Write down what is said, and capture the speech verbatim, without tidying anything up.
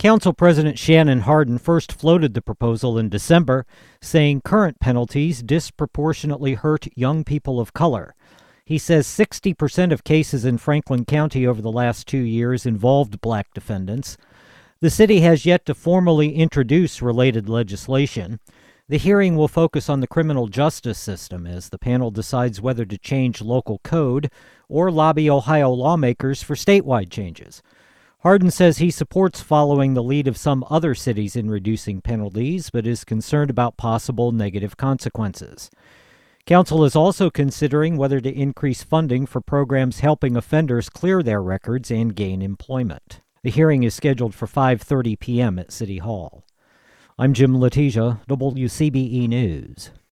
Council President Shannon Hardin first floated the proposal in December, saying current penalties disproportionately hurt young people of color. He says sixty percent of cases in Franklin County over the last two years involved black defendants. The city has yet to formally introduce related legislation. The hearing will focus on the criminal justice system as the panel decides whether to change local code or lobby Ohio lawmakers for statewide changes. Hardin says he supports following the lead of some other cities in reducing penalties, but is concerned about possible negative consequences. Council is also considering whether to increase funding for programs helping offenders clear their records and gain employment. The hearing is scheduled for five thirty p.m. at City Hall. I'm Jim Letizia, W C B E News.